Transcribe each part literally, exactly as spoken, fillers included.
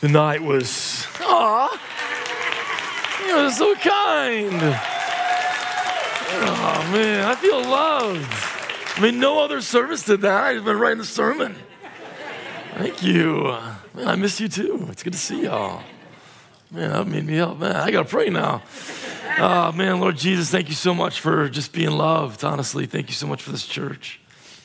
The night was, aw, you know, so kind. Oh man, I feel loved. I mean, no other service did that. I've been writing a sermon. Thank you. Man, I miss you too. It's good to see y'all. Man, that made me up. Man, I gotta pray now. Oh man, Lord Jesus, thank you so much for just being loved. Honestly, thank you so much for this church.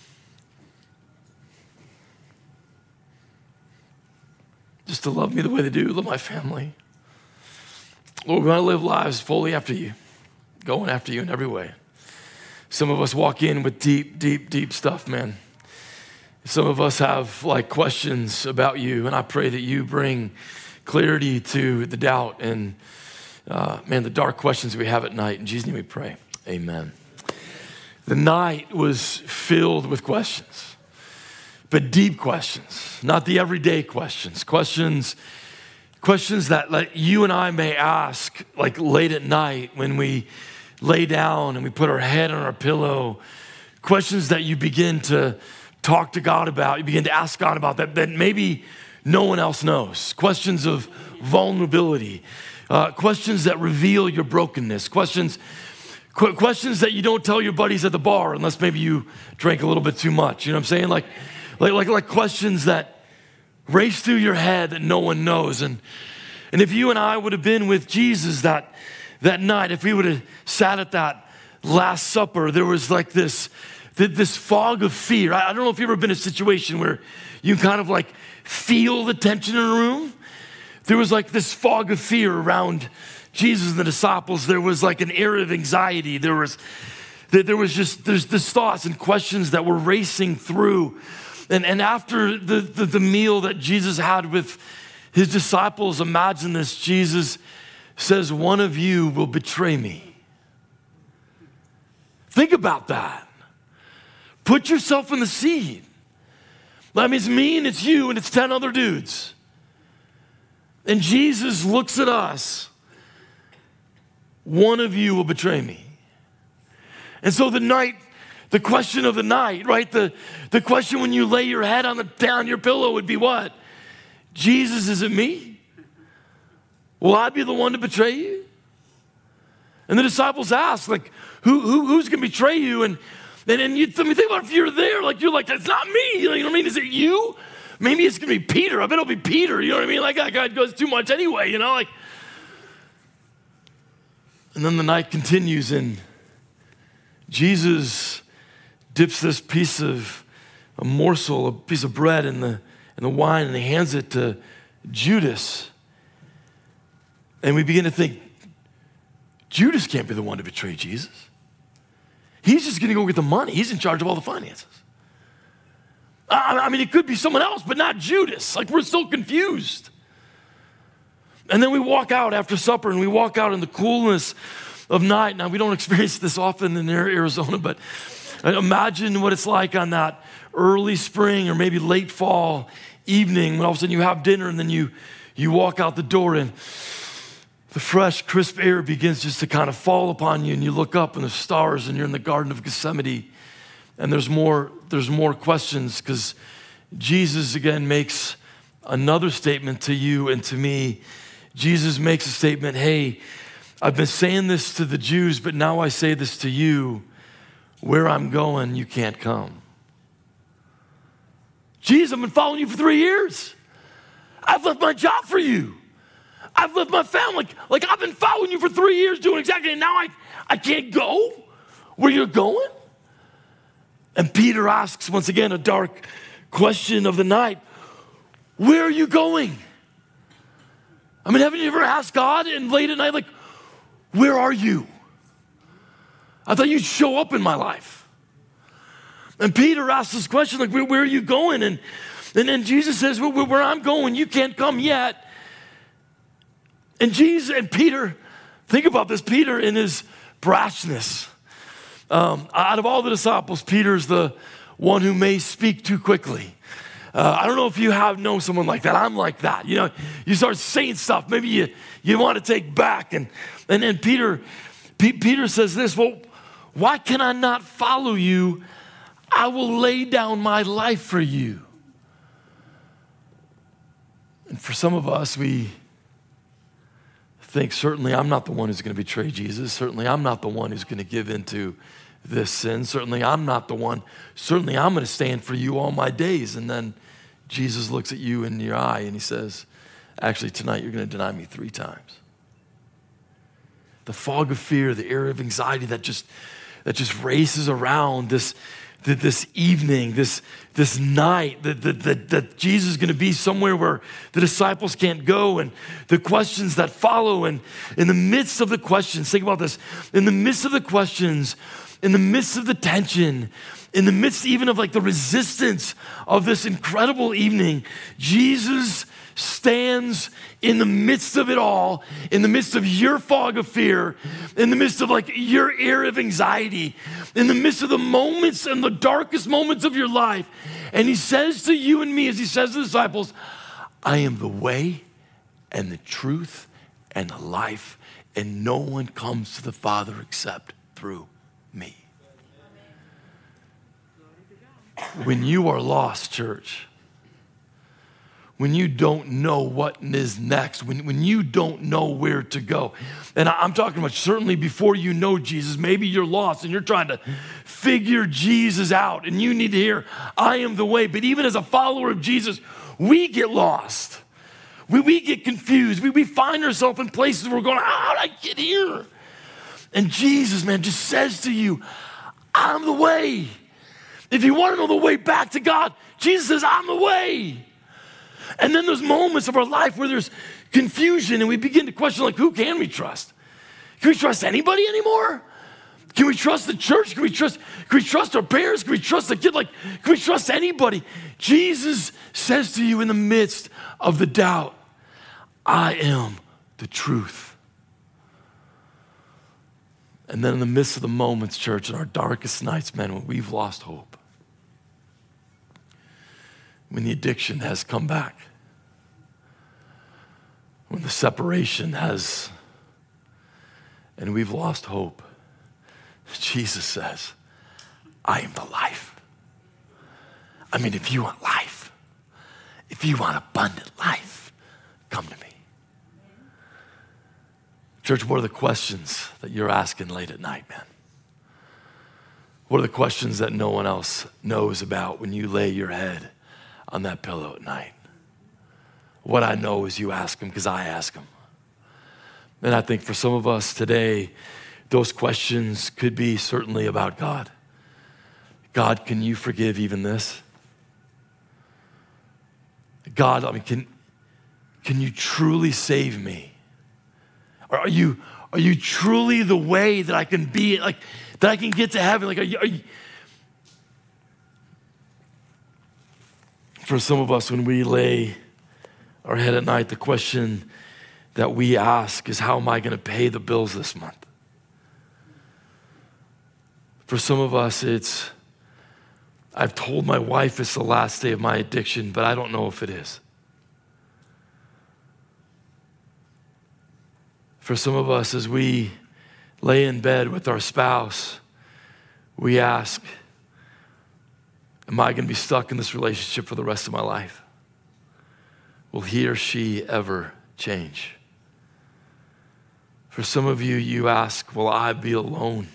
Just to love me the way they do, love my family. Lord, we want to live lives fully after you, going after you in every way. Some of us walk in with deep, deep, deep stuff, man. Some of us have like questions about you, and I pray that you bring clarity to the doubt and, uh, man, the dark questions we have at night. In Jesus' name we pray, amen. The night was filled with questions. But deep questions, not the everyday questions, questions, questions that like you and I may ask like late at night when we lay down and we put our head on our pillow, questions that you begin to talk to God about, you begin to ask God about that, that maybe no one else knows, questions of vulnerability, uh, questions that reveal your brokenness, questions qu- questions that you don't tell your buddies at the bar unless maybe you drank a little bit too much, you know what I'm saying? Like, Like, like, like questions that race through your head that no one knows. And, and if you and I would have been with Jesus that, that night, if we would have sat at that Last Supper, there was like this, this fog of fear. I, I don't know if you've ever been in a situation where you kind of like feel the tension in a room. There was like this fog of fear around Jesus and the disciples. There was like an air of anxiety. There was, there was just, there's this thoughts and questions that were racing through. And, and after the, the, the meal that Jesus had with his disciples, imagine this, Jesus says, one of you will betray me. Think about that. Put yourself in the seat. I mean, it's me and it's you and it's ten other dudes. And Jesus looks at us. One of you will betray me. And so the night, the question of the night, right? The, the question when you lay your head on the down your pillow would be what? Jesus, is it me? Will I be the one to betray you? And the disciples asked, like, who, who who's going to betray you? And and, and you I mean, think about if you're there, like you're like, it's not me. You know what I mean? Is it you? Maybe it's going to be Peter. I bet it'll be Peter. You know what I mean? Like that guy goes too much anyway. You know, like. And then the night continues, and Jesus dips this piece of a morsel, a piece of bread in the in the wine, and he hands it to Judas. And we begin to think, Judas can't be the one to betray Jesus. He's just going to go get the money. He's in charge of all the finances. I, I mean, it could be someone else, but not Judas. Like, we're so confused. And then we walk out after supper, and we walk out in the coolness of night. Now, we don't experience this often in Arizona, but imagine what it's like on that early spring or maybe late fall evening when all of a sudden you have dinner and then you, you walk out the door and the fresh, crisp air begins just to kind of fall upon you, and you look up and there's stars and you're in the Garden of Gethsemane, and there's more, there's more questions because Jesus again makes another statement to you and to me. Jesus makes a statement, hey, I've been saying this to the Jews, but now I say this to you. Where I'm going, you can't come. Jesus, I've been following you for three years. I've left my job for you. I've left my family. Like, like I've been following you for three years doing exactly, and now I, I can't go where you're going? And Peter asks, once again, a dark question of the night. Where are you going? I mean, haven't you ever asked God and late at night, like, where are you? I thought you'd show up in my life. And Peter asks this question, like, where, where are you going? And, and then Jesus says, well, where I'm going, you can't come yet. And Jesus and Peter, think about this, Peter in his brashness. Um, out of all the disciples, Peter's the one who may speak too quickly. Uh, I don't know if you have known someone like that. I'm like that. You know, you start saying stuff maybe you, you want to take back. And and then Peter, P- Peter says this, well, why can I not follow you? I will lay down my life for you. And for some of us, we think, certainly I'm not the one who's going to betray Jesus. Certainly I'm not the one who's going to give into this sin. Certainly I'm not the one. Certainly I'm going to stand for you all my days. And then Jesus looks at you in your eye and he says, actually tonight you're going to deny me three times. The fog of fear, the air of anxiety that just that just races around this, this evening, this, this night, that, that, that, that Jesus is going to be somewhere where the disciples can't go, and the questions that follow. And in the midst of the questions, think about this, in the midst of the questions, in the midst of the tension, in the midst even of like the resistance of this incredible evening, Jesus stands in the midst of it all, in the midst of your fog of fear, in the midst of like your air of anxiety, in the midst of the moments and the darkest moments of your life. And he says to you and me, as he says to the disciples, I am the way and the truth and the life, and no one comes to the Father except through me. When you are lost, church, when you don't know what is next, when, when you don't know where to go. And I'm talking about certainly before you know Jesus, maybe you're lost and you're trying to figure Jesus out and you need to hear, I am the way. But even as a follower of Jesus, we get lost. We, we get confused. We, we find ourselves in places where we're going, how did I get here? And Jesus, man, just says to you, I'm the way. If you want to know the way back to God, Jesus says, I'm the way. And then there's moments of our life where there's confusion and we begin to question, like, who can we trust? Can we trust anybody anymore? Can we trust the church? Can we trust, can we trust our parents? Can we trust the kid? Like, can we trust anybody? Jesus says to you in the midst of the doubt, I am the truth. And then in the midst of the moments, church, in our darkest nights, man, when we've lost hope, when the addiction has come back, when the separation has, and we've lost hope, Jesus says, I am the life. I mean, if you want life, if you want abundant life, come to me. Church, what are the questions that you're asking late at night, man? What are the questions that no one else knows about when you lay your head on that pillow at night? What I know is you ask them because I ask them. And I think for some of us today, those questions could be certainly about God. God, can you forgive even this? God, I mean, can, can you truly save me? Or are you, are you truly the way that I can be, like, that I can get to heaven? Like, are you, are you, for some of us, when we lay our head at night, the question that we ask is, how am I going to pay the bills this month? For some of us, it's, I've told my wife it's the last day of my addiction, but I don't know if it is. For some of us, as we lay in bed with our spouse, we ask, am I going to be stuck in this relationship for the rest of my life? Will he or she ever change? For some of you, you ask, will I be alone?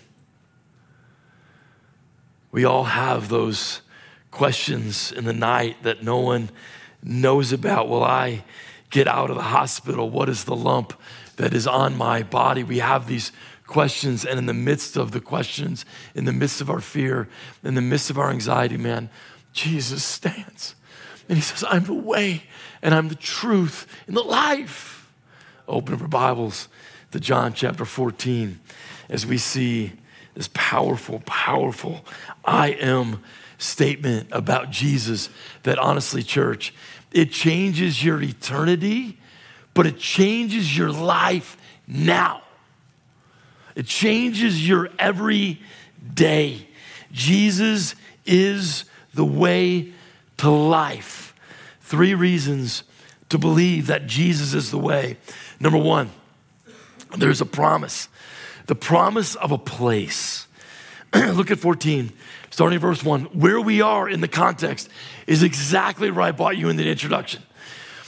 We all have those questions in the night that no one knows about. Will I get out of the hospital? What is the lump that is on my body? We have these questions, and in the midst of the questions, in the midst of our fear, in the midst of our anxiety, man, Jesus stands. And he says, I'm the way, and I'm the truth, and the life. Open up our Bibles to John chapter fourteen as we see this powerful, powerful I am statement about Jesus that honestly, church, it changes your eternity, but it changes your life now. It changes your every day. Jesus is the way to life. Three reasons to believe that Jesus is the way. Number one, there's a promise. The promise of a place. Look at fourteen, starting verse one. Where we are in the context is exactly where I brought you in the introduction.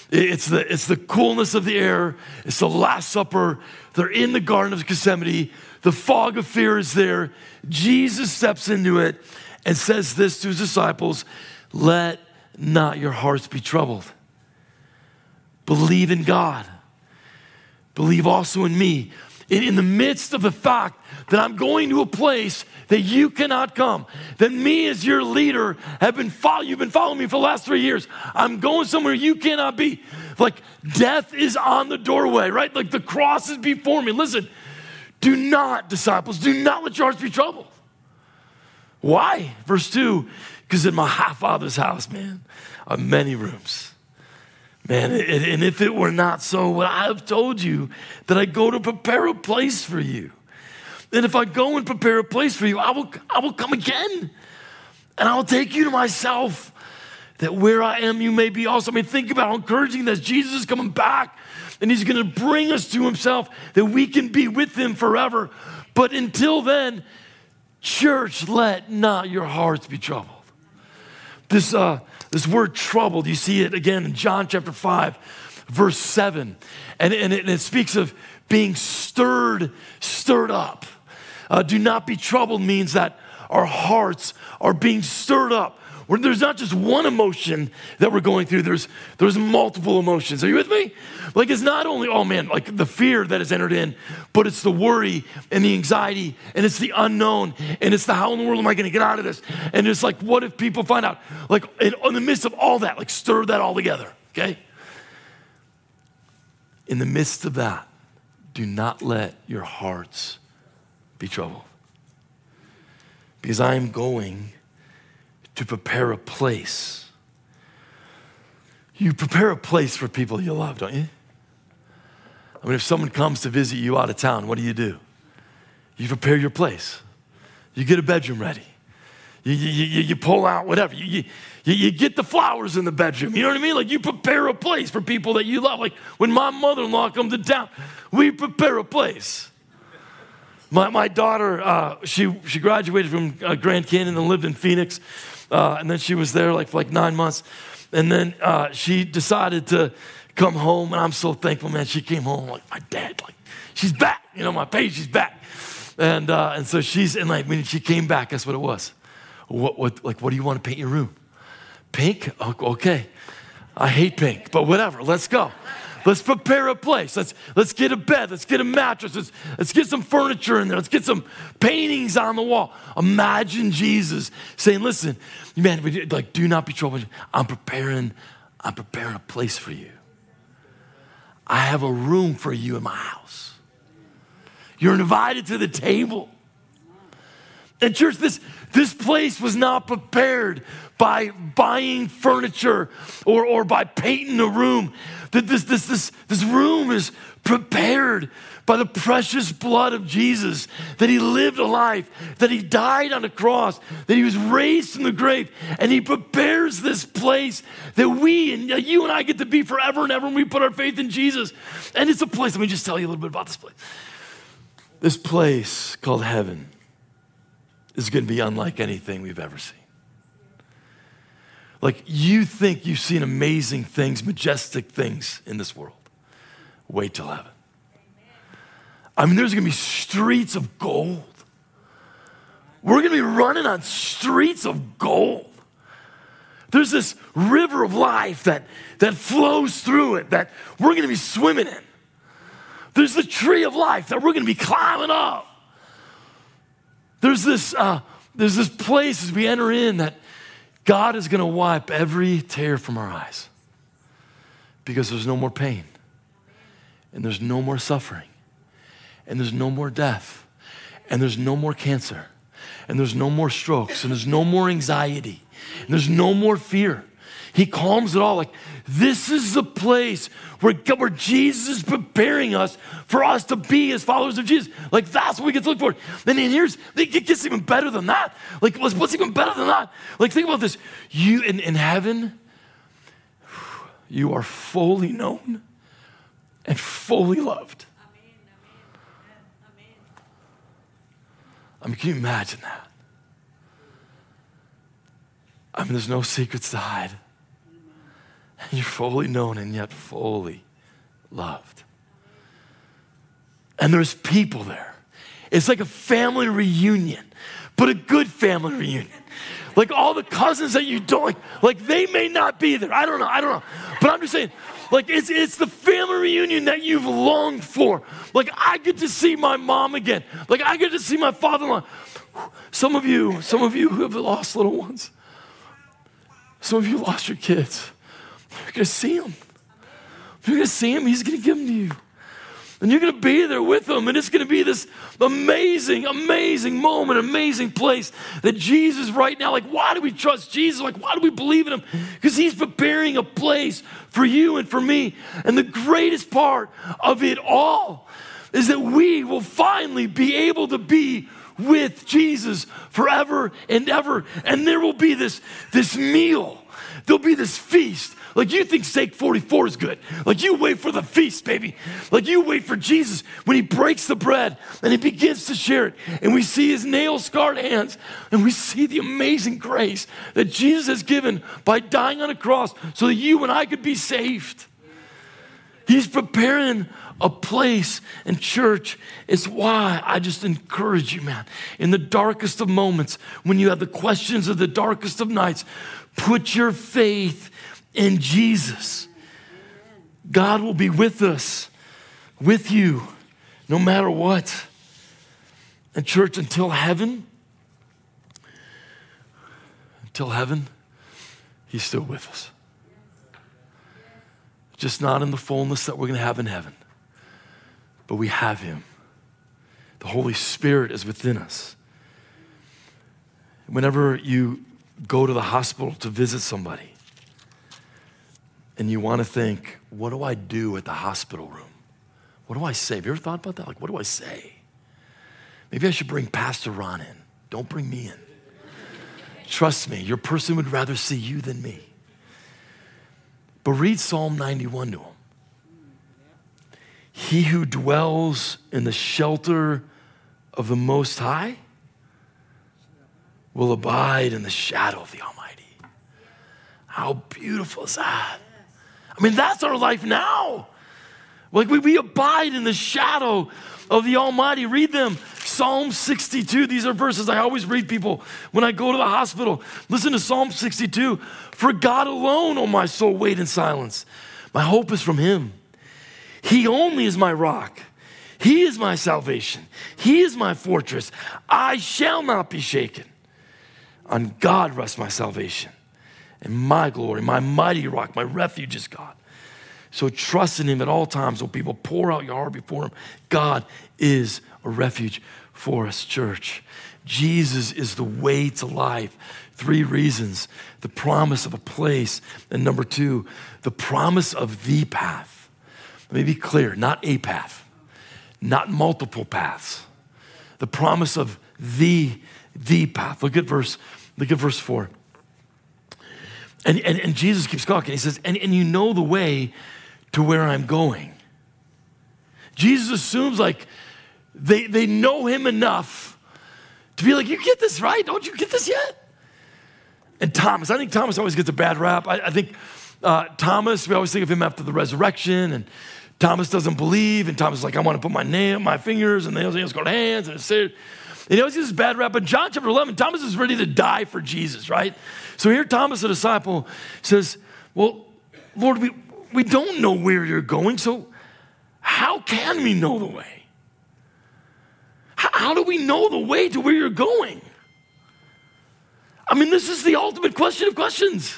It's the, it's the coolness of the air. It's the Last Supper. They're in the Garden of Gethsemane. The fog of fear is there. Jesus steps into it and says this to his disciples, let not your hearts be troubled. Believe in God. Believe also in me. In, in the midst of the fact that I'm going to a place that you cannot come, that me as your leader have been follow, you've been following me for the last three years. I'm going somewhere you cannot be. Like death is on the doorway, right? Like the cross is before me. Listen, do not, disciples, do not let your hearts be troubled. Why? Verse two, because in my Father's house, man, are many rooms. Man, and if it were not so, would I have told you that I go to prepare a place for you? And if I go and prepare a place for you, I will, I will come again. And I will take you to myself, that where I am, you may be also. I mean, think about how encouraging that Jesus is coming back, and he's going to bring us to himself, that we can be with him forever. But until then, church, let not your hearts be troubled. This, uh, this word troubled, you see it again in John chapter five, verse seven. And, and, it, and it speaks of being stirred, stirred up. Uh, do not be troubled means that our hearts are being stirred up. Where there's not just one emotion that we're going through, there's, there's multiple emotions. Are you with me? Like it's not only, oh man, like the fear that has entered in, but it's the worry and the anxiety and it's the unknown and it's the how in the world am I going to get out of this? And it's like, what if people find out? Like in, in the midst of all that, like stir that all together, okay? In the midst of that, do not let your hearts be troubled. Because I am going to prepare a place. You prepare a place for people you love, don't you? I mean, if someone comes to visit you out of town, what do you do? You prepare your place. You get a bedroom ready. You, you, you, you pull out whatever. You, you, you get the flowers in the bedroom. You know what I mean? Like you prepare a place for people that you love. Like when my mother-in-law comes to town, we prepare a place. My, my daughter, uh, she, she graduated from uh, Grand Canyon and lived in Phoenix. Uh, and then she was there like for like nine months. And then uh, she decided to come home. And I'm so thankful, man. She came home like, my dad, like, she's back. You know, my page, she's back. And uh, and so she's, and like, when she came back, guess what it was? What, what, like, what do you want to paint your room? Pink? Oh, okay. I hate pink, but whatever. Let's go. Let's prepare a place. Let's let's get a bed. Let's get a mattress. Let's, let's get some furniture in there. Let's get some paintings on the wall. Imagine Jesus saying, listen, man, like, do not be troubled. I'm preparing, I'm preparing a place for you. I have a room for you in my house. You're invited to the table. And church, this, this place was not prepared by buying furniture or, or by painting a room. This, this, this, this room is prepared by the precious blood of Jesus, that he lived a life, that he died on the cross, that he was raised from the grave, and he prepares this place that we and you and I get to be forever and ever when we put our faith in Jesus. And it's a place, let me just tell you a little bit about this place. This place called heaven is going to be unlike anything we've ever seen. Like you think you've seen amazing things, majestic things in this world. Wait till heaven. I mean, there's going to be streets of gold. We're going to be running on streets of gold. There's this river of life that, that flows through it that we're going to be swimming in. There's the tree of life that we're going to be climbing up. There's this, uh, there's this place as we enter in that God is going to wipe every tear from our eyes because there's no more pain and there's no more suffering and there's no more death and there's no more cancer and there's no more strokes and there's no more anxiety and there's no more fear. He calms it all. Like this is the place where, where Jesus is preparing us for us to be as followers of Jesus. Like that's what we get to look for. And then here's, it gets even better than that. Like what's, what's even better than that? Like think about this. You in, in heaven, you are fully known and fully loved. Amen, amen, amen. I mean, can you imagine that? I mean, there's no secrets to hide. And you're fully known and yet fully loved. And there's people there. It's like a family reunion, but a good family reunion. Like all the cousins that you don't like, like they may not be there. I don't know, I don't know. But I'm just saying, like it's it's the family reunion that you've longed for. Like I get to see my mom again. Like I get to see my father-in-law. Some of you, some of you who have lost little ones, some of you lost your kids. You're gonna see him. You're gonna see him, he's gonna give them to you. And you're going to be there with them. And it's going to be this amazing, amazing moment, amazing place that Jesus right now, like, why do we trust Jesus? Like, why do we believe in him? Because he's preparing a place for you and for me. And the greatest part of it all is that we will finally be able to be with Jesus forever and ever. And there will be this, this meal. There'll be this feast. Like you think steak forty-four is good. Like you wait for the feast, baby. Like you wait for Jesus when he breaks the bread and he begins to share it. And we see his nail-scarred hands and we see the amazing grace that Jesus has given by dying on a cross so that you and I could be saved. He's preparing a place in church. It's why I just encourage you, man, in the darkest of moments, when you have the questions of the darkest of nights, put your faith in Jesus. God will be with us, with you, no matter what. And church, until heaven, until heaven, he's still with us. Just not in the fullness that we're going to have in heaven, but we have him. The Holy Spirit is within us. Whenever you go to the hospital to visit somebody, and you want to think, what do I do at the hospital room? What do I say? Have you ever thought about that? Like, what do I say? Maybe I should bring Pastor Ron in. Don't bring me in. Trust me, your person would rather see you than me. But read Psalm ninety-one to him. He who dwells in the shelter of the Most High will abide in the shadow of the Almighty. How beautiful is that? I mean, that's our life now. Like we, we abide in the shadow of the Almighty. Read them. Psalm sixty-two. These are verses I always read people when I go to the hospital. Listen to Psalm sixty-two. For God alone, O my soul, wait in silence. My hope is from him. He only is my rock. He is my salvation. He is my fortress. I shall not be shaken. On God rests my salvation. And my glory, my mighty rock, my refuge is God. So trust in him at all times. So people, pour out your heart before him. God is a refuge for us, church. Jesus is the way to life. Three reasons. The promise of a place. And number two, the promise of the path. Let me be clear, not a path, not multiple paths. The promise of the, the path. Look at verse, look at verse four. And, and, and Jesus keeps talking. He says, and, and you know the way to where I'm going. Jesus assumes like they, they know him enough to be like, you get this, right? Don't you get this yet? And Thomas, I think Thomas always gets a bad rap. I, I think uh, Thomas, we always think of him after the resurrection, and Thomas doesn't believe, and Thomas is like, I want to put my nail, my fingers, and nails, nails go to hands, and it's there. And he always gets this bad rap. But John chapter eleven, Thomas is ready to die for Jesus, right? So here Thomas, the disciple, says, well, Lord, we, we don't know where you're going, so how can we know the way? How, how do we know the way to where you're going? I mean, this is the ultimate question of questions.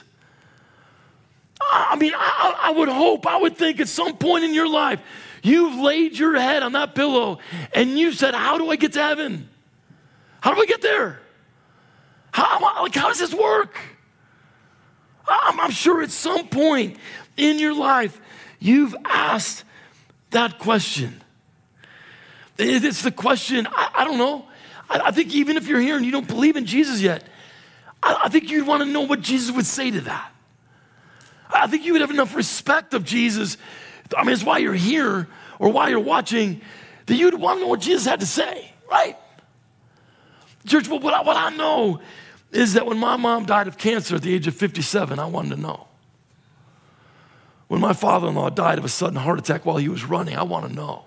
I mean, I, I would hope, I would think at some point in your life, you've laid your head on that pillow and you said, how do I get to heaven? How do I get there? How, like, how does this work? I'm, I'm sure at some point in your life, you've asked that question. It's the question, I, I don't know. I, I think even if you're here and you don't believe in Jesus yet, I, I think you'd want to know what Jesus would say to that. I think you would have enough respect of Jesus. I mean, it's why you're here or why you're watching, that you'd want to know what Jesus had to say, right? Church, well, what I, what I know is that when my mom died of cancer at the age of fifty-seven, I wanted to know. when my father-in-law died of a sudden heart attack while he was running? I want to know.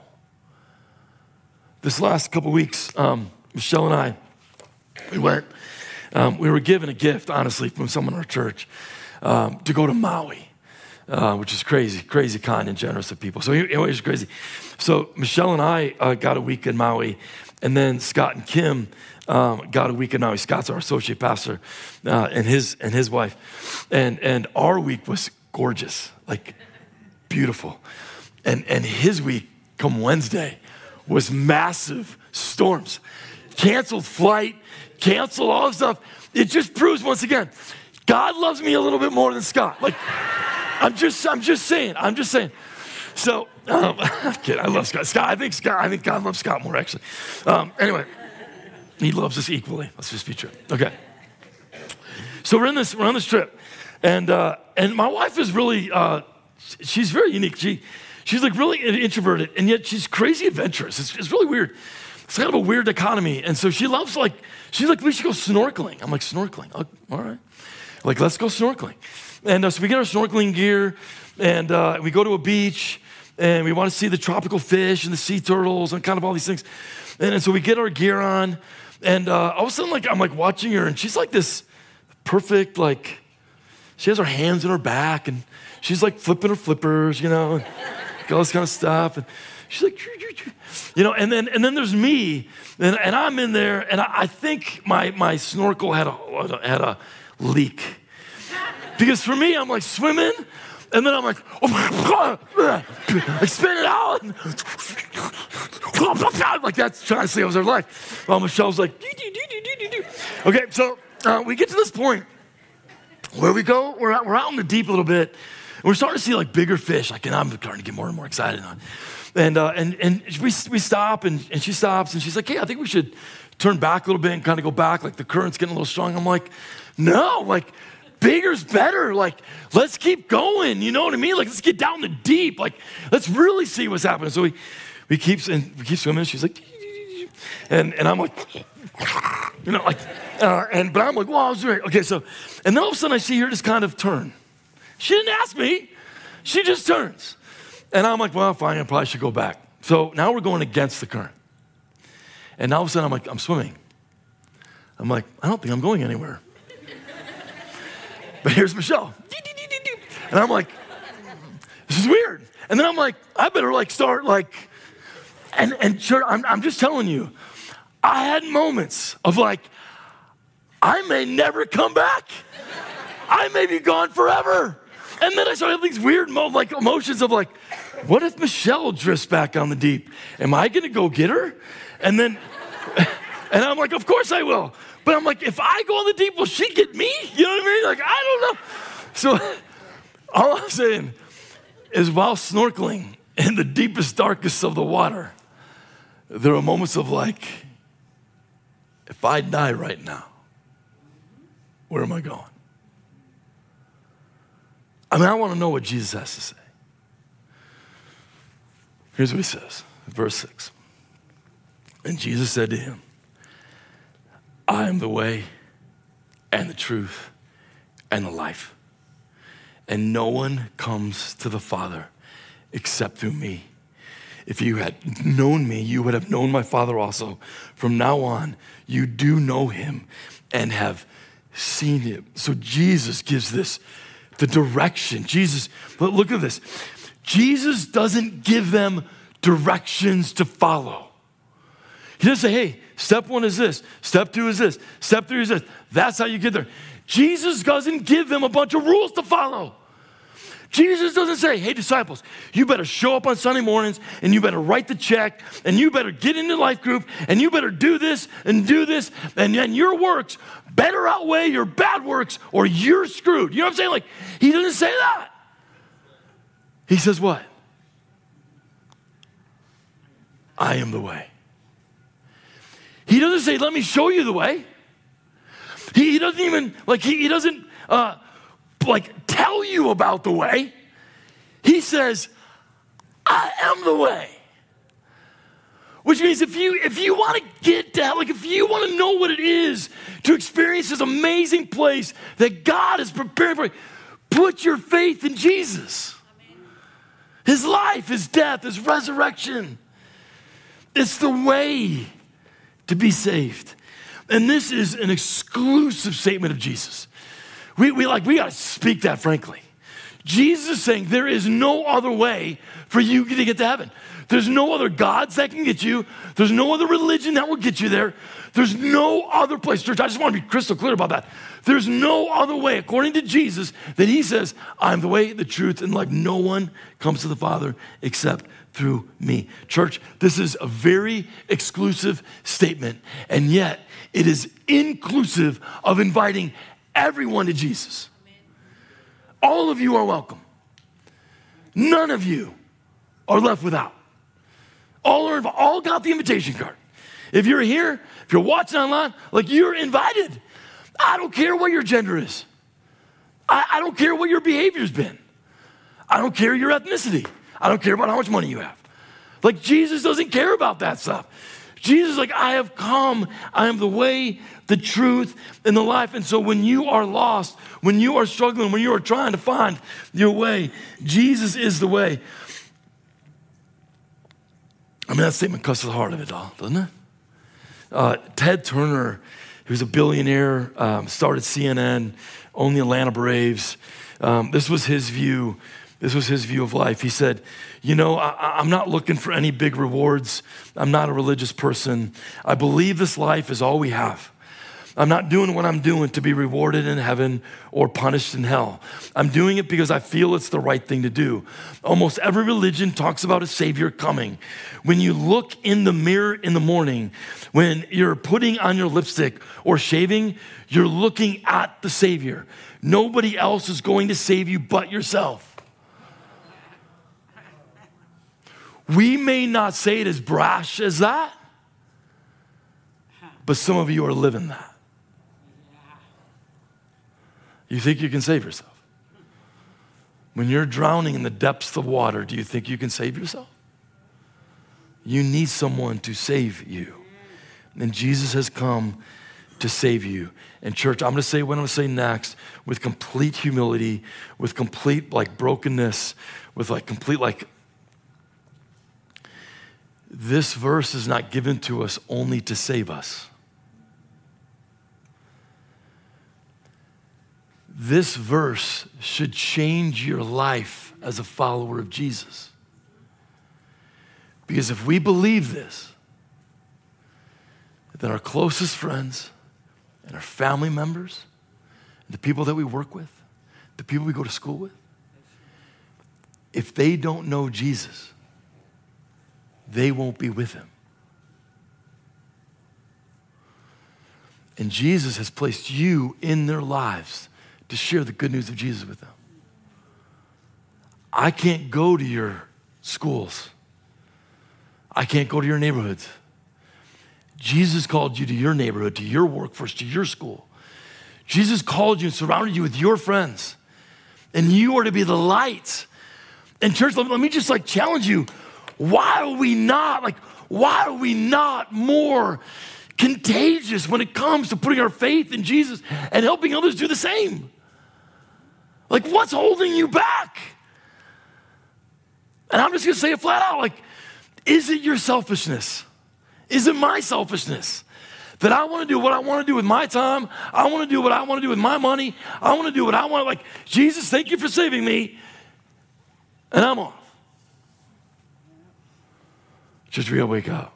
This last couple weeks, um, Michelle and I, we went, um, we were given a gift, honestly, from someone in our church um, to go to Maui, uh, which is crazy, crazy kind and generous of people. So anyway, it was crazy. So Michelle and I uh, got a week in Maui, and then Scott and Kim um, got a week in Maui. Scott's our associate pastor, uh, and his and his wife, and and our week was gorgeous, like beautiful, and and his week come Wednesday was massive storms, canceled flight, canceled all this stuff. It just proves once again, God loves me a little bit more than Scott. Like, I'm just, I'm just saying, I'm just saying. So, um, I'm kidding. I love Scott. Scott, I think Scott, I think God loves Scott more actually. Um, anyway, he loves us equally. Let's just be true. Okay. So we're in this, we're on this trip, and uh, and my wife is really, uh, she's very unique. She. She's like really introverted, and yet she's crazy adventurous. It's, it's really weird. It's kind of a weird dichotomy. And so she loves like, she's like, we should go snorkeling. I'm like, snorkeling? Oh, all right. Like, let's go snorkeling. And uh, so we get our snorkeling gear, and uh, we go to a beach, and we want to see the tropical fish and the sea turtles and kind of all these things. And, and so we get our gear on, and uh, all of a sudden, like, I'm like watching her, and she's like this perfect, like, she has her hands in her back, and she's like flipping her flippers, you know, and all this kind of stuff. And she's like, you know, and then and then there's me, and, and I'm in there, and I, I think my my snorkel had a had a leak, because for me, I'm like swimming, and then I'm like, oh my God, I spin it out, and like that's trying to save her life. Well, Michelle's like, okay, so uh, we get to this point where we go, we're out, we're out in the deep a little bit. We're starting to see like bigger fish, like, and I'm starting to get more and more excited on. And uh, and and we we stop, and, and she stops, and she's like, hey, I think we should turn back a little bit and kind of go back, like the current's getting a little strong. I'm like, no, like bigger's better. Like, let's keep going. You know what I mean? Like, let's get down the deep. Like, let's really see what's happening. So we we keep and we keep swimming. She's like, and and I'm like, you know, like, uh, and but I'm like, wow, it's great. Okay, so, and then all of a sudden I see her just kind of turn. She didn't ask me. She just turns. And I'm like, well, fine, I probably should go back. So now we're going against the current. And now all of a sudden I'm like, I'm swimming. I'm like, I don't think I'm going anywhere. But here's Michelle. And I'm like, this is weird. And then I'm like, I better like start like, and, and sure, I'm, I'm just telling you, I had moments of like, I may never come back. I may be gone forever. And then I started having these weird mo- like emotions of like, what if Michelle drifts back on the deep? Am I gonna go get her? And then, and I'm like, of course I will. But I'm like, if I go on the deep, will she get me? You know what I mean? Like, I don't know. So all I'm saying is while snorkeling in the deepest, darkest of the water, there are moments of like, if I die right now, where am I going? I mean, I want to know what Jesus has to say. Here's what he says, verse six. And Jesus said to him, I am the way and the truth and the life. And no one comes to the Father except through me. If you had known me, you would have known my Father also. From now on, you do know him and have seen him. So Jesus gives this the direction. Jesus, but look at this. Jesus doesn't give them directions to follow. He doesn't say, hey, step one is this, step two is this, step three is this. That's how you get there. Jesus doesn't give them a bunch of rules to follow. Jesus doesn't say, hey, disciples, you better show up on Sunday mornings, and you better write the check, and you better get into life group, and you better do this and do this, and then your works better outweigh your bad works, or you're screwed. You know what I'm saying? Like, he doesn't say that. He says what? I am the way. He doesn't say, let me show you the way. He, he doesn't even, like, he, he doesn't, uh, like, tell you about the way. He says, I am the way. Which means if you if you want to get that, like if you want to know what it is to experience this amazing place that God is preparing for you, put your faith in Jesus. Amen. His life, his death, his resurrection. It's the way to be saved. And this is an exclusive statement of Jesus. We, we like, we gotta speak that frankly. Jesus is saying there is no other way for you to get to heaven. There's no other gods that can get you. There's no other religion that will get you there. There's no other place. Church, I just want to be crystal clear about that. There's no other way, according to Jesus, that he says, I'm the way, the truth, and like no one comes to the Father except through me. Church, this is a very exclusive statement, and yet it is inclusive of inviting everyone to Jesus. All of you are welcome. None of you are left without. All are inv- all got the invitation card. If you're here, if you're watching online, like you're invited. I don't care what your gender is. I, I don't care what your behavior's been. I don't care your ethnicity. I don't care about how much money you have. Like Jesus doesn't care about that stuff. Jesus is like, I have come. I am the way, the truth, and the life. And so when you are lost, when you are struggling, when you are trying to find your way, Jesus is the way. I mean, that statement cuts to the heart of it all, doesn't it? Uh, Ted Turner, he was a billionaire, um, started C N N, owned the Atlanta Braves. Um, this was his view. This was his view of life. He said, you know, I, I'm not looking for any big rewards. I'm not a religious person. I believe this life is all we have. I'm not doing what I'm doing to be rewarded in heaven or punished in hell. I'm doing it because I feel it's the right thing to do. Almost every religion talks about a savior coming. When you look in the mirror in the morning, when you're putting on your lipstick or shaving, you're looking at the savior. Nobody else is going to save you but yourself. We may not say it as brash as that, but some of you are living that. You think you can save yourself? When you're drowning in the depths of water, do you think you can save yourself? You need someone to save you. And Jesus has come to save you. And church, I'm gonna say what I'm gonna say next with complete humility, with complete like brokenness, with like complete like, this verse is not given to us only to save us. This verse should change your life as a follower of Jesus. Because if we believe this, then our closest friends and our family members, and the people that we work with, the people we go to school with, if they don't know Jesus, they won't be with him. And Jesus has placed you in their lives to share the good news of Jesus with them. I can't go to your schools. I can't go to your neighborhoods. Jesus called you to your neighborhood, to your workforce, to your school. Jesus called you and surrounded you with your friends. And you are to be the light. And church, let me, let me just like challenge you. Why are we not, like, why are we not more contagious when it comes to putting our faith in Jesus and helping others do the same? Like, what's holding you back? And I'm just gonna say it flat out, like, is it your selfishness? Is it my selfishness? That I wanna do what I wanna do with my time, I wanna do what I wanna do with my money, I wanna do what I wanna, like, Jesus, thank you for saving me, and I'm off. Just we gotta wake up.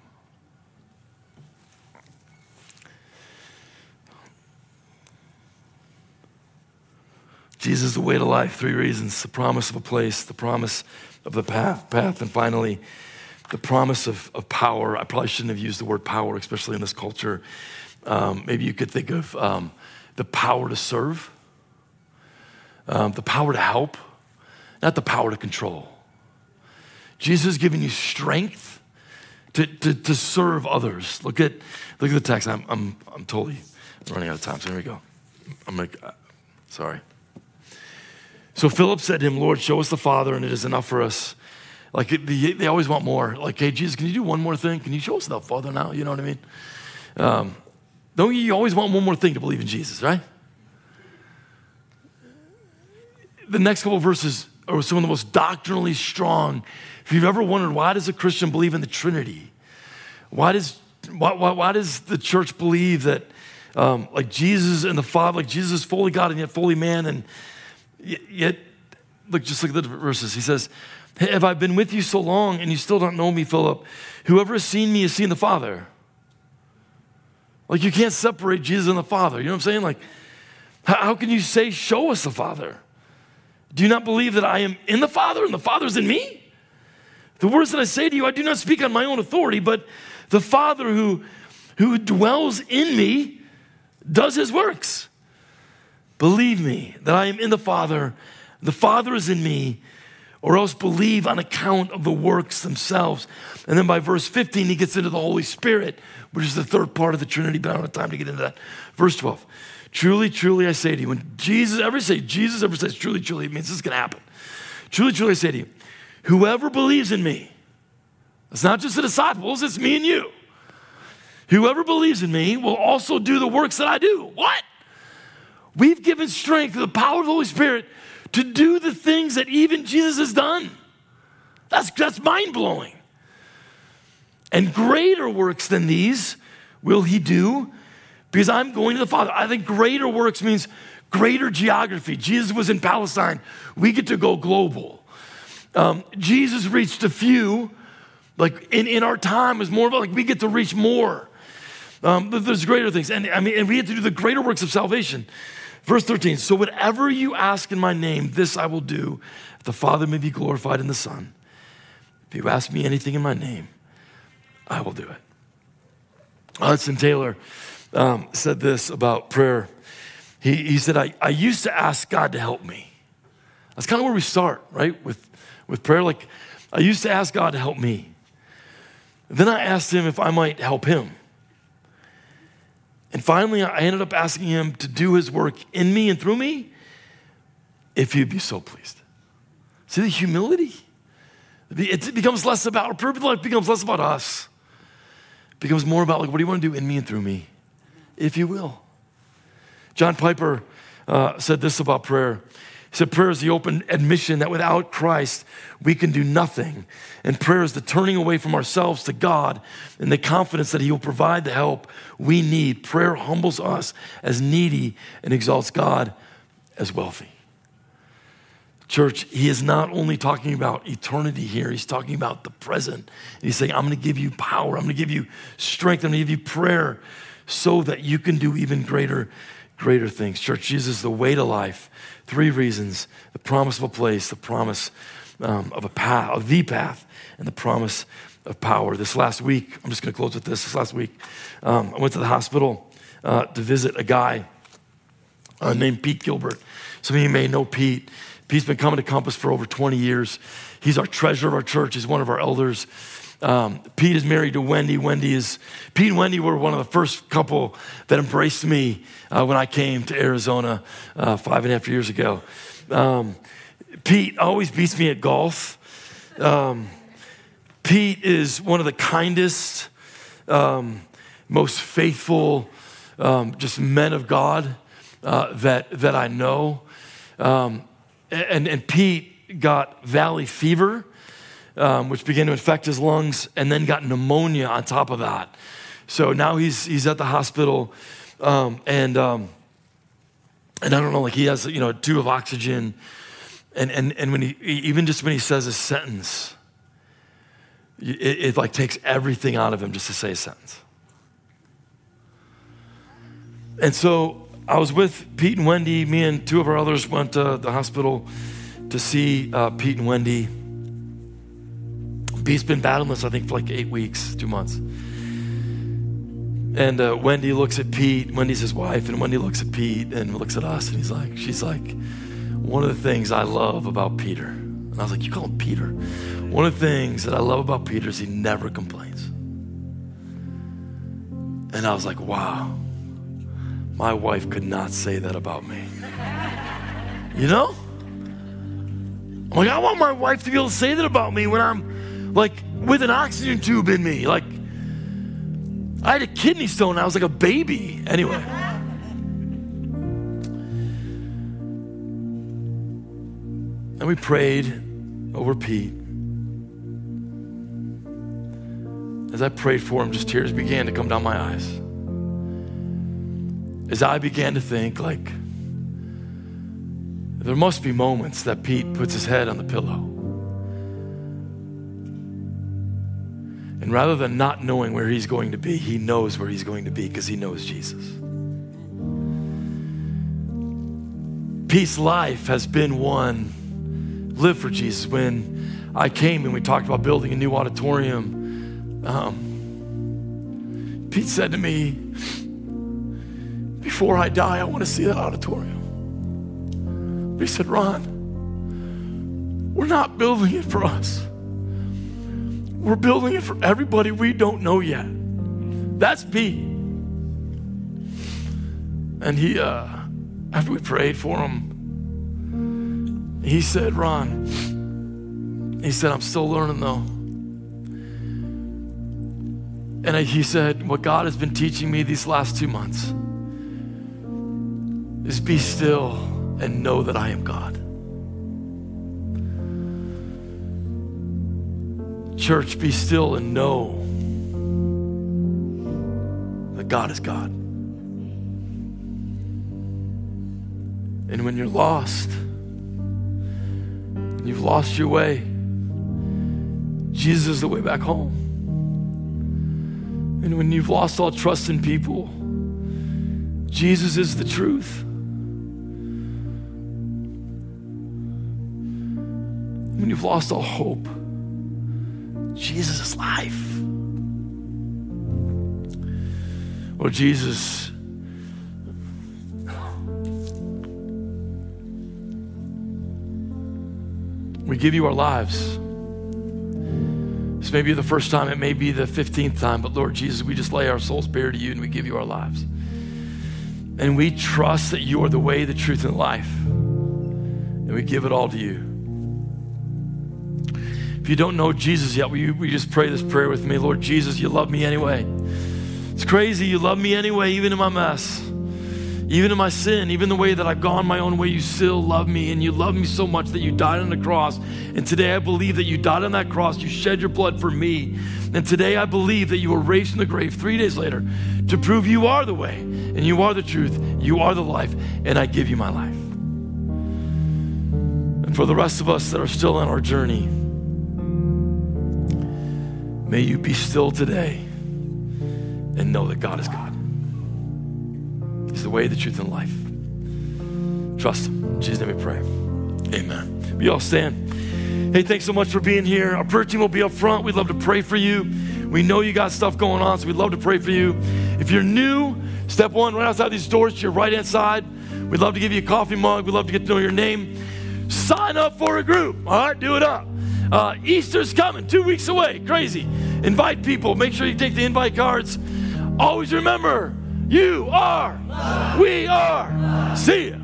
Jesus is the way to life. Three reasons: the promise of a place, the promise of the path, path, and finally, the promise of, of power. I probably shouldn't have used the word power, especially in this culture. Um, maybe you could think of um, the power to serve, um, the power to help, not the power to control. Jesus has given you strength to, to, to serve others. Look at look at the text. I'm I'm I'm totally running out of time. So here we go. I'm like, uh, sorry. So Philip said to him, Lord, show us the Father, and it is enough for us. Like they, they always want more. Like, hey, Jesus, can you do one more thing? Can you show us the Father now? You know what I mean? Um, don't you always want one more thing to believe in Jesus, right? The next couple of verses are some of the most doctrinally strong. If you've ever wondered, why does a Christian believe in the Trinity? Why does, why, why, why does the church believe that um, like Jesus and the Father, like Jesus is fully God and yet fully man, and yet, look, just look at the verses. He says, have I been with you so long and you still don't know me, Philip? Whoever has seen me has seen the Father. Like you can't separate Jesus and the Father. You know what I'm saying? Like, how, how can you say, show us the Father? Do you not believe that I am in the Father and the Father is in me? The words that I say to you, I do not speak on my own authority, but the Father who, who dwells in me does his works. Believe me that I am in the Father, the Father is in me, or else believe on account of the works themselves. And then by verse fifteen, he gets into the Holy Spirit, which is the third part of the Trinity, but I don't have time to get into that. Verse twelve, truly, truly, I say to you, when Jesus ever say, Jesus ever says truly, truly, it means this is gonna happen. Truly, truly, I say to you, whoever believes in me, it's not just the disciples, it's me and you. Whoever believes in me will also do the works that I do. What? We've given strength to the power of the Holy Spirit to do the things that even Jesus has done. That's, that's mind-blowing. And greater works than these will he do because I'm going to the Father. I think greater works means greater geography. Jesus was in Palestine. We get to go global. Um, Jesus reached a few. Like in, in our time is more of like we get to reach more. Um, but there's greater things. And I mean, and we have to do the greater works of salvation. Verse thirteen, so whatever you ask in my name, this I will do, that the Father may be glorified in the Son. If you ask me anything in my name, I will do it. Hudson Taylor um, said this about prayer. He, he said, I, I used to ask God to help me. That's kind of where we start, right? With, with prayer, like I used to ask God to help me. Then I asked him if I might help him. And finally, I ended up asking him to do his work in me and through me, if he'd be so pleased. See the humility? It becomes less about, prayer life becomes less about us. It becomes more about like, what do you want to do in me and through me? If you will. John Piper uh, said this about prayer. He said, prayer is the open admission that without Christ, we can do nothing. And prayer is the turning away from ourselves to God and the confidence that he will provide the help we need. Prayer humbles us as needy and exalts God as wealthy. Church, he is not only talking about eternity here, he's talking about the present. And he's saying, I'm gonna give you power, I'm gonna give you strength, I'm gonna give you prayer so that you can do even greater, greater things. Church, Jesus is the way to life. Three reasons: the promise of a place, the promise um, of a path, of the path, and the promise of power. This last week, I'm just gonna close with this. This last week, um, I went to the hospital uh, to visit a guy uh, named Pete Gilbert. Some of you may know Pete. Pete's been coming to Compass for over twenty years. He's our treasurer of our church. He's one of our elders. Um, Pete is married to Wendy. Wendy is, Pete and Wendy were one of the first couple that embraced me uh, when I came to Arizona uh, five and a half years ago. Um, Pete always beats me at golf. Um, Pete is one of the kindest, um, most faithful, um, just men of God uh, that that I know. Um, and, and Pete got valley fever, Um, which began to infect his lungs, and then got pneumonia on top of that. So now he's he's at the hospital, um, and um, and I don't know, like he has you know a tube of oxygen, and and and when he even just when he says a sentence, it, it like takes everything out of him just to say a sentence. And so I was with Pete and Wendy. Me and two of our others went to the hospital to see uh, Pete and Wendy. Pete's been battling this, I think, for like eight weeks, two months. And uh, Wendy looks at Pete. Wendy's his wife, and Wendy looks at Pete and looks at us, and he's like, she's like, one of the things I love about Peter, and I was like, you call him Peter? One of the things that I love about Peter is he never complains. And I was like, wow, my wife could not say that about me. You know? I'm like, I want my wife to be able to say that about me when I'm like with an oxygen tube in me. Like I had a kidney stone. I was like a baby. Anyway. And we prayed over Pete. As I prayed for him, just tears began to come down my eyes. As I began to think, like, there must be moments that Pete puts his head on the pillow. And rather than not knowing where he's going to be, he knows where he's going to be because he knows Jesus. Pete's life has been one, live for Jesus. When I came and we talked about building a new auditorium, um, Pete said to me, before I die, I want to see that auditorium. But he said, Ron, we're not building it for us. We're building it for everybody we don't know yet. That's Pete. And he, uh, after we prayed for him, he said, Ron, he said, I'm still learning though. And he said, what God has been teaching me these last two months is be still and know that I am God. Church, be still and know that God is God. And when you're lost, you've lost your way, Jesus is the way back home. And when you've lost all trust in people, Jesus is the truth. When you've lost all hope, Jesus is life. Lord Jesus, we give you our lives. This may be the first time, it may be the fifteenth time, but Lord Jesus, we just lay our souls bare to you and we give you our lives. And we trust that you are the way, the truth, and the life. And we give it all to you. If you don't know Jesus yet, will you, will you just pray this prayer with me? Lord Jesus, you love me anyway. It's crazy, you love me anyway, even in my mess, even in my sin, even the way that I've gone my own way, you still love me. And you love me so much that you died on the cross. And today I believe that you died on that cross, you shed your blood for me. And today I believe that you were raised from the grave three days later to prove you are the way, and you are the truth, you are the life, and I give you my life. And for the rest of us that are still on our journey, may you be still today and know that God is God. He's the way, the truth, and life. Trust him. In Jesus' name we pray. Amen. We all stand. Hey, thanks so much for being here. Our prayer team will be up front. We'd love to pray for you. We know you got stuff going on, so we'd love to pray for you. If you're new, step one, right outside these doors to your right-hand side. We'd love to give you a coffee mug. We'd love to get to know your name. Sign up for a group. All right, do it up. Uh, Easter's coming, two weeks away. Crazy. Invite people. Make sure you take the invite cards. Always remember, you are, we are. See ya.